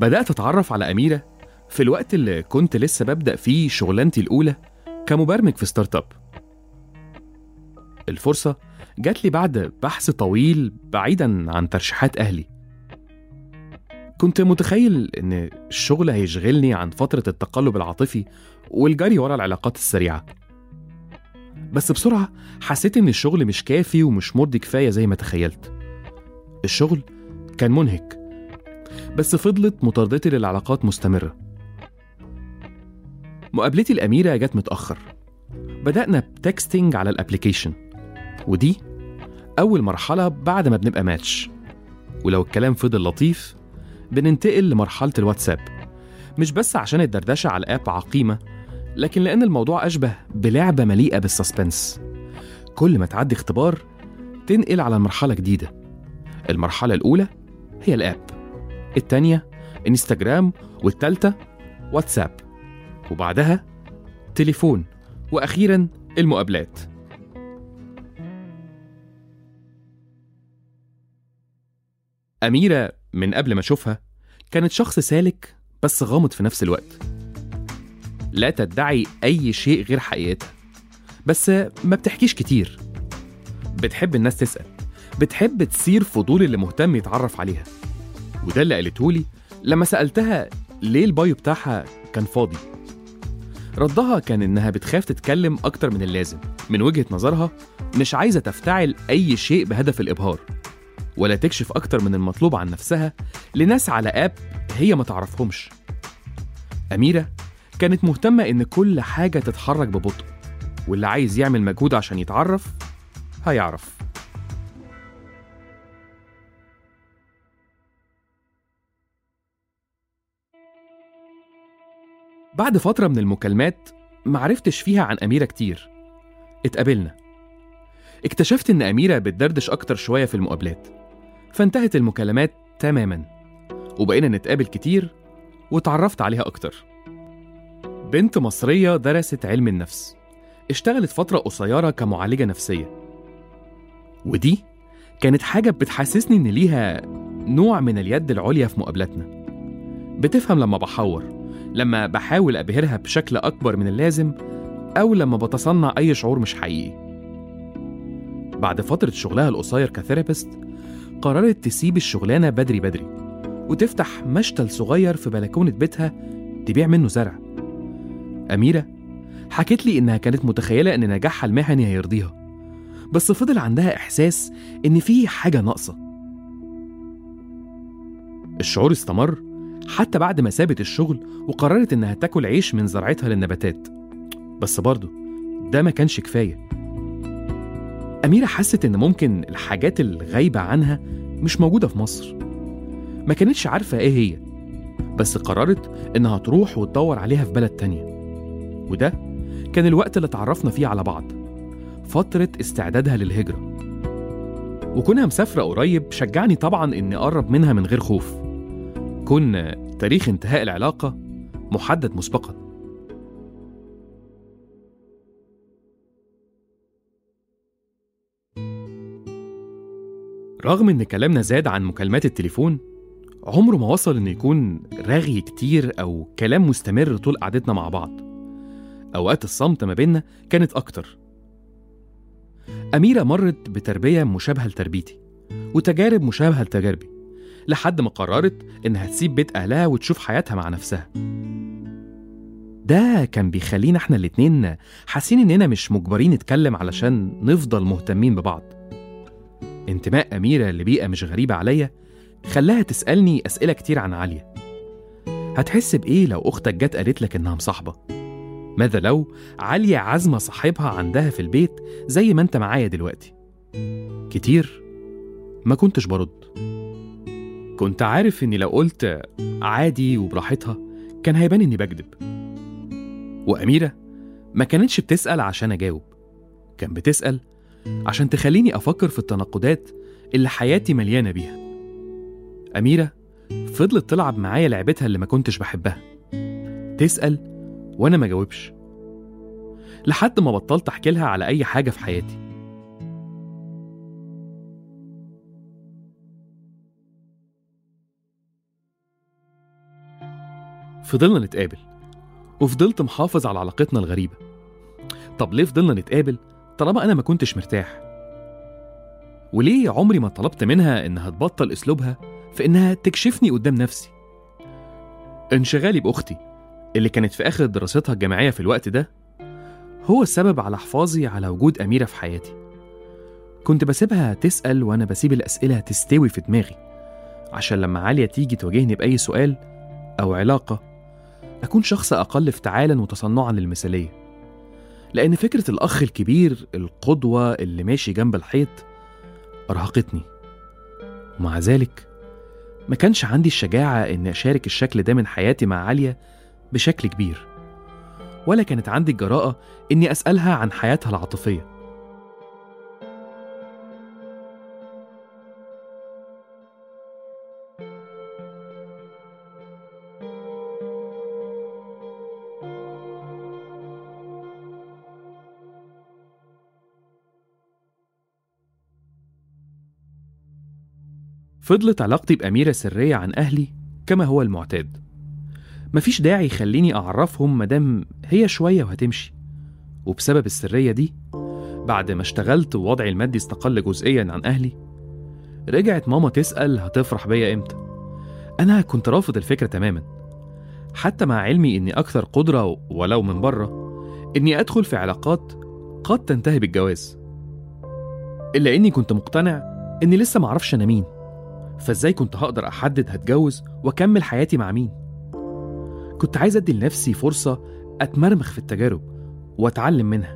بدأت أتعرف على أميرة في الوقت اللي كنت لسه ببدأ فيه شغلانتي الأولى كمبرمج في ستارت اب. الفرصة جات لي بعد بحث طويل بعيدا عن ترشيحات أهلي. كنت متخيل إن الشغل هيشغلني عن فترة التقلب العاطفي والجري ورا العلاقات السريعة، بس بسرعة حسيت إن الشغل مش كافي ومش مرضي كفاية زي ما تخيلت. الشغل كان منهك، بس فضلت مطاردتي للعلاقات مستمرة. مقابلتي الأميرة جت متأخر. بدأنا بتكستينج على الابليكيشن، ودي أول مرحلة بعد ما بنبقى ماتش. ولو الكلام فضل لطيف بننتقل لمرحلة الواتساب، مش بس عشان الدردشة على الآب عقيمة، لكن لأن الموضوع أشبه بلعبة مليئة بالسسبنس. كل ما تعدي اختبار تنقل على مرحلة جديدة. المرحلة الأولى هي الآب، التانية انستجرام، والتالتة واتساب، وبعدها تليفون، وأخيراً المقابلات. أميرة من قبل ما أشوفها كانت شخص سالك بس غامض في نفس الوقت. لا تدعي أي شيء غير حقيقتها، بس ما بتحكيش كتير. بتحب الناس تسأل، بتحب تثير فضول اللي مهتم يتعرف عليها. وده اللي قالتهولي لما سألتها ليه البايو بتاعها كان فاضي. ردها كان إنها بتخاف تتكلم أكتر من اللازم. من وجهة نظرها مش عايزة تفتعل أي شيء بهدف الإبهار، ولا تكشف أكتر من المطلوب عن نفسها لناس على آب هي ما تعرفهمش. أميرة كانت مهتمة إن كل حاجة تتحرك ببطء، واللي عايز يعمل مجهود عشان يتعرف هيعرف. بعد فترة من المكالمات معرفتش فيها عن أميرة كتير. اتقابلنا. اكتشفت إن أميرة بتدردش أكتر شوية في المقابلات، فانتهت المكالمات تماماً، وبقينا نتقابل كتير وتعرفت عليها أكتر. بنت مصرية درست علم النفس، اشتغلت فترة قصيرة كمعالجة نفسية، ودي كانت حاجة بتحسسني إن ليها نوع من اليد العليا في مقابلاتنا. بتفهم لما بحور، لما بحاول أبهرها بشكل أكبر من اللازم، أو لما بتصنع أي شعور مش حقيقي. بعد فترة شغلها القصير كثيرابيست قررت تسيب الشغلانة بدري بدري وتفتح مشتل صغير في بلكونة بيتها تبيع منه زرع. أميرة حكت لي إنها كانت متخيلة إن نجاحها المهني هيرضيها، بس فضل عندها إحساس إن في حاجة ناقصة. الشعور استمر حتى بعد ما سابت الشغل وقررت إنها تاكل عيش من زرعتها للنباتات، بس برضه ده ما كانش كفاية. أميرة حست إن ممكن الحاجات الغايبة عنها مش موجودة في مصر. ما كانتش عارفة إيه هي، بس قررت إنها تروح وتدور عليها في بلد تانية. وده كان الوقت اللي تعرفنا فيه على بعض، فترة استعدادها للهجرة. وكونها مسافرة قريب شجعني طبعا إني أقرب منها من غير خوف. كنا تاريخ انتهاء العلاقة محدد مسبقا. رغم إن كلامنا زاد عن مكالمات التليفون، عمره ما وصل إنه يكون رغي كتير أو كلام مستمر طول قعدتنا مع بعض. أوقات الصمت ما بيننا كانت أكتر. أميرة مرت بتربية مشابهة لتربيتي وتجارب مشابهة لتجاربي، لحد ما قررت إنها تسيب بيت أهلها وتشوف حياتها مع نفسها. ده كان بيخلينا إحنا الاتنين حاسين إننا مش مجبرين نتكلم علشان نفضل مهتمين ببعض. انتماء أميرة لبيئة مش غريبة عليا خلاها تسألني أسئلة كتير عن عليا. هتحس بإيه لو أختك جت قالت لك إنها مصاحبة؟ ماذا لو عليا عازمة صاحبها عندها في البيت زي ما أنت معايا دلوقتي؟ كتير ما كنتش برد. كنت عارف إني لو قلت عادي وبراحتها كان هيبان إني بكذب. وأميرة ما كانتش بتسأل عشان أجاوب، كان بتسأل عشان تخليني أفكر في التناقضات اللي حياتي مليانة بيها. أميرة فضلت تلعب معايا لعبتها اللي ما كنتش بحبها، تسأل وأنا ما جاوبش، لحد ما بطلت أحكي لها على أي حاجة في حياتي. فضلنا نتقابل، وفضلت محافظ على علاقتنا الغريبة. طب ليه فضلنا نتقابل طالما أنا ما كنتش مرتاح؟ وليه عمري ما طلبت منها إنها تبطل أسلوبها في إنها تكشفني قدام نفسي؟ انشغالي بأختي اللي كانت في آخر دراستها الجامعية في الوقت ده هو السبب على حفاظي على وجود أميرة في حياتي. كنت بسيبها تسأل وأنا بسيب الأسئلة تستوي في دماغي، عشان لما عالية تيجي تواجهني بأي سؤال أو علاقة أكون شخص أقل افتعالا وتصنعا للمثالية. لأن فكرة الأخ الكبير القدوة اللي ماشي جنب الحيط أرهقتني، ومع ذلك ما كانش عندي الشجاعة إن أشارك الشكل ده من حياتي مع عالية بشكل كبير، ولا كانت عندي الجراءة إني أسألها عن حياتها العاطفية. فضلت علاقتي بأميرة سرية عن أهلي كما هو المعتاد. مفيش داعي يخليني أعرفهم مدام هي شوية وهتمشي. وبسبب السرية دي، بعد ما اشتغلت ووضعي المادي استقل جزئيا عن أهلي، رجعت ماما تسأل هتفرح بيا إمتى. أنا كنت رافض الفكرة تماما، حتى مع علمي إني أكثر قدرة ولو من بره إني أدخل في علاقات قد تنتهي بالجواز، إلا إني كنت مقتنع إني لسه معرفش أنا مين، فإزاي كنت هقدر أحدد هتجوز وأكمل حياتي مع مين؟ كنت عايز أدي لنفسي فرصة أتمرمخ في التجارب وأتعلم منها،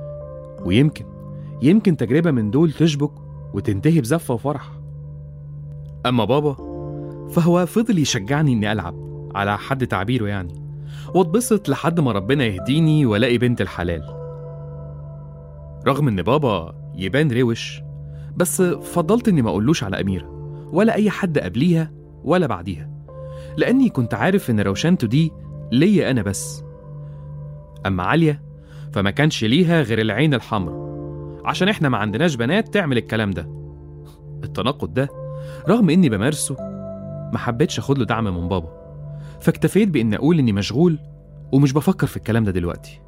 ويمكن تجربة من دول تشبك وتنتهي بزفة وفرح. أما بابا فهو فضل يشجعني إني ألعب على حد تعبيره يعني، واتبسط لحد ما ربنا يهديني ولاقي بنت الحلال. رغم إن بابا يبان روش، بس فضلت إني ما أقولوش على أميرة ولا أي حد قبليها ولا بعديها، لأني كنت عارف إن روشانته دي ليا أنا بس. أما عالية فما كانش ليها غير العين الحمراء، عشان إحنا ما عندناش بنات تعمل الكلام ده. التناقض ده رغم إني بمارسه ما حبيتش أخد له دعم من بابا، فاكتفيت بإن أقول إني مشغول ومش بفكر في الكلام ده دلوقتي.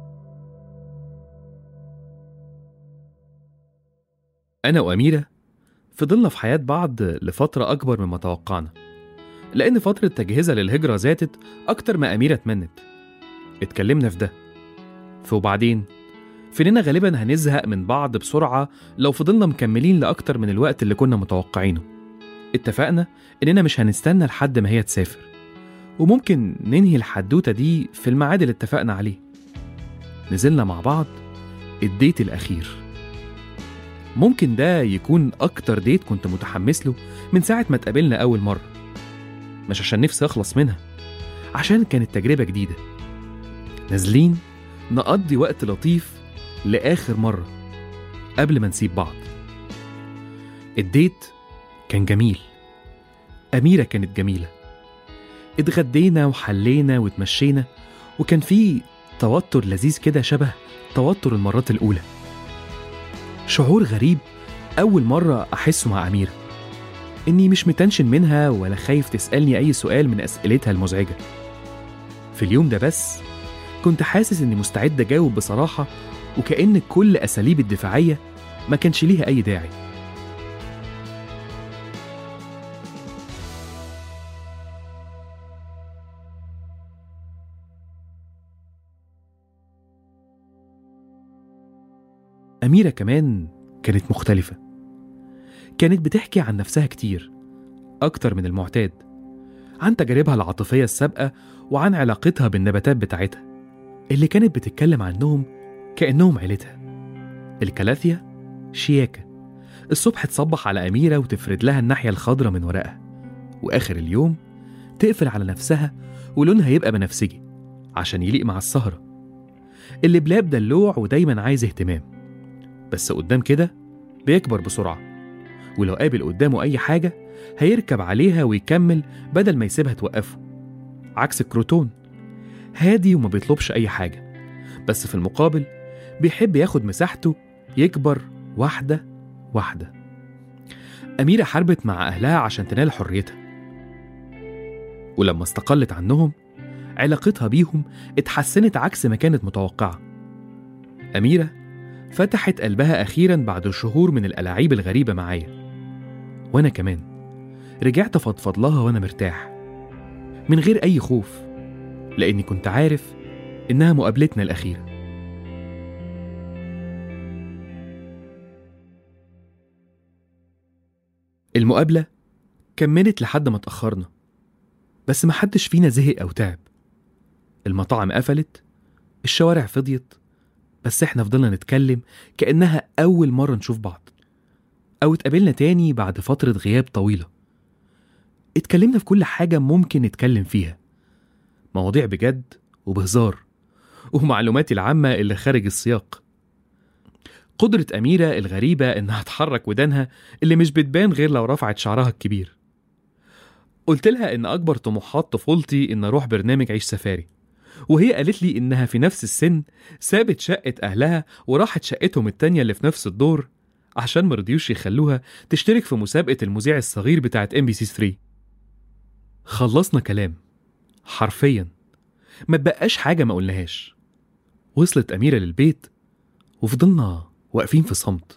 أنا وأميرة فضلنا في حياة بعض لفترة أكبر مما توقعنا، لأن فترة تجهيزها للهجرة زادت أكتر ما أميرة تمنت. اتكلمنا في ده، وبعدين فإننا غالبا هنزهق من بعض بسرعة لو فضلنا مكملين لأكتر من الوقت اللي كنا متوقعينه. اتفقنا إننا مش هنستنى لحد ما هي تسافر، وممكن ننهي الحدوتة دي في الميعاد اللي اتفقنا عليه. نزلنا مع بعض الديت الأخير. ممكن ده يكون أكتر ديت كنت متحمس له من ساعة ما اتقابلنا أول مرة، مش عشان نفسي أخلص منها، عشان كانت تجربة جديدة. نازلين نقضي وقت لطيف لآخر مرة قبل ما نسيب بعض. الديت كان جميل، أميرة كانت جميلة. اتغدينا وحلينا واتمشينا، وكان فيه توتر لذيذ كده شبه توتر المرات الأولى. شعور غريب أول مرة أحسه مع أميرة، إني مش متنشن منها ولا خايف تسألني أي سؤال من أسئلتها المزعجة. في اليوم ده بس كنت حاسس إني مستعد أجاوب بصراحة، وكأن كل أساليب الدفاعية ما كانش ليها أي داعي. أميرة كمان كانت مختلفة، كانت بتحكي عن نفسها كتير أكتر من المعتاد، عن تجاربها العاطفية السابقة وعن علاقتها بالنباتات بتاعتها اللي كانت بتتكلم عنهم كأنهم عيلتها. الكلاثيا شياكة الصبح تصبح على أميرة وتفرد لها الناحية الخضراء من ورقها، وآخر اليوم تقفل على نفسها ولونها يبقى بنفسجي عشان يليق مع السهرة. اللي بلاب دلوع ودايما عايز اهتمام، بس قدام كده بيكبر بسرعة، ولو قابل قدامه أي حاجة هيركب عليها ويكمل بدل ما يسيبها توقفه. عكس الكروتون، هادي وما بيطلبش أي حاجة، بس في المقابل بيحب ياخد مساحته يكبر واحدة واحدة. أميرة حاربت مع أهلها عشان تنال حريتها، ولما استقلت عنهم علاقتها بيهم اتحسنت عكس ما كانت متوقعة. أميرة فتحت قلبها أخيراً بعد شهور من الألاعيب الغريبة معايا، وأنا كمان رجعت فضفض لها وأنا مرتاح من غير أي خوف، لأني كنت عارف إنها مقابلتنا الأخيرة. المقابلة كملت لحد ما اتأخرنا، بس محدش فينا زهق أو تعب. المطاعم قفلت، الشوارع فضيت، بس احنا فضلنا نتكلم كأنها أول مرة نشوف بعض أو اتقابلنا تاني بعد فترة غياب طويلة. اتكلمنا في كل حاجة ممكن نتكلم فيها، مواضيع بجد وبهزار، ومعلوماتي العامة اللي خارج السياق. قدرة أميرة الغريبة إنها تحرك ودانها اللي مش بتبان غير لو رفعت شعرها الكبير. قلت لها إن أكبر طموحات طفولتي إن أروح برنامج عيش سفاري، وهي قالت لي إنها في نفس السن سابت شقة أهلها وراحت شقتهم التانية اللي في نفس الدور عشان مرضيوش يخلوها تشترك في مسابقة المذيع الصغير بتاعت MBC3. خلصنا كلام حرفيا، ما تبقاش حاجة ما قلناهاش. وصلت أميرة للبيت وفضلنا واقفين في صمت.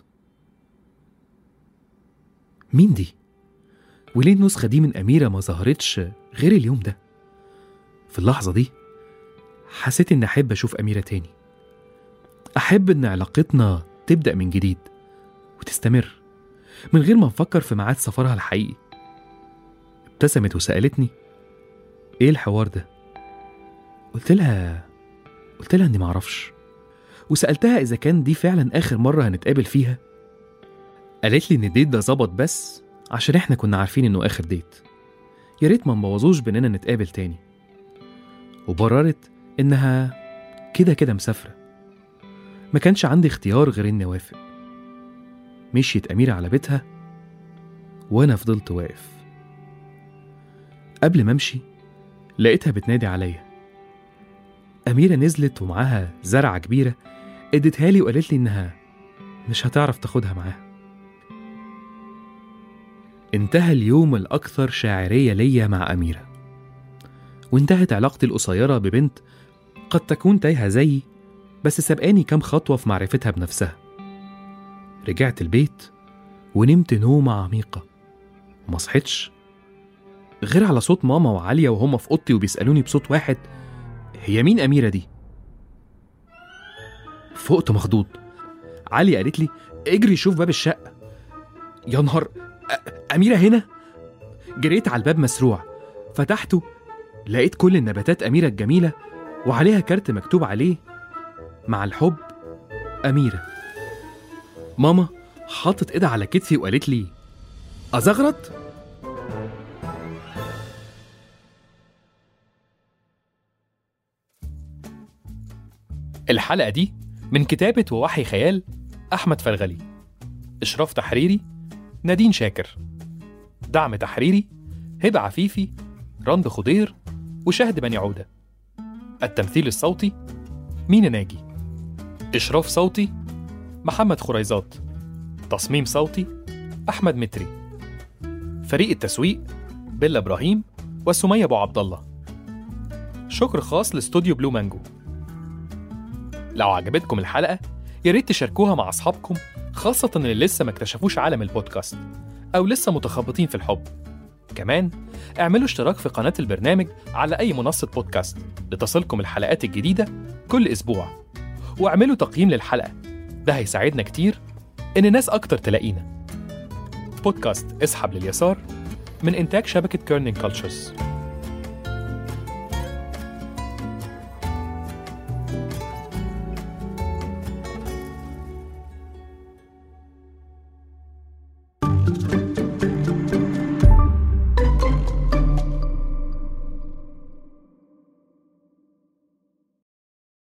مين دي؟ وليه النسخة دي من أميرة ما ظهرتش غير اليوم ده؟ في اللحظة دي حسيت إن أحب أشوف أميرة تاني، أحب إن علاقتنا تبدأ من جديد وتستمر من غير ما نفكر في ميعاد سفرها الحقيقي. ابتسمت وسألتني إيه الحوار ده؟ قلت لها إني معرفش، وسألتها إذا كان دي فعلا آخر مرة هنتقابل فيها. قالت لي إن الديت ده ظبط بس عشان إحنا كنا عارفين إنه آخر ديت، يا ريت ما نبوظوش بإننا نتقابل تاني، وبررت إنها كده مسافرة، ما كانش عندي اختيار غير إني أوافق. مشيت أميرة على بيتها وأنا فضلت واقف. قبل ما أمشي لقيتها بتنادي عليا. أميرة نزلت ومعاها زرعة كبيرة، اديتها لي وقالت لي إنها مش هتعرف تاخدها معاها. انتهى اليوم الأكثر شاعرية ليا مع أميرة، وانتهت علاقتي القصيرة ببنت قد تكون تايهة زيي بس سبقاني كام خطوة في معرفتها بنفسها. رجعت البيت ونمت نومة عميقة وما صحيتش غير على صوت ماما وعالية وهما في أوضتي وبيسألوني بصوت واحد هي مين أميرة دي؟ فقت مخضوض. علي قالت لي اجري شوف باب الشقة. يا نهار، أميرة هنا؟ جريت على الباب مسروع، فتحته لقيت كل النباتات أميرة الجميلة وعليها كارت مكتوب عليه مع الحب أميرة. ماما حطت إيدها على كتفي وقالت لي أزغرط؟ الحلقة دي من كتابة ووحي خيال أحمد فرغلي، إشراف تحريري نادين شاكر، دعم تحريري هبة عفيفي، رند خضير، وشهد بني عودة. التمثيل الصوتي مينا ناجي، إشراف صوتي محمد خريزات، تصميم صوتي أحمد متري، فريق التسويق بيلا إبراهيم وسمية أبو عبد الله. شكر خاص لاستوديو بلو مانجو. لو عجبتكم الحلقة ياريت تشاركوها مع أصحابكم، خاصة اللي لسه ما اكتشفوش عالم البودكاست أو لسه متخبطين في الحب. كمان اعملوا اشتراك في قناة البرنامج على أي منصة بودكاست لتصلكم الحلقات الجديدة كل أسبوع، واعملوا تقييم للحلقة، ده هيساعدنا كتير إن ناس أكتر تلاقينا. بودكاست اسحب لليسار من إنتاج شبكة كيرنينج كولتشرز.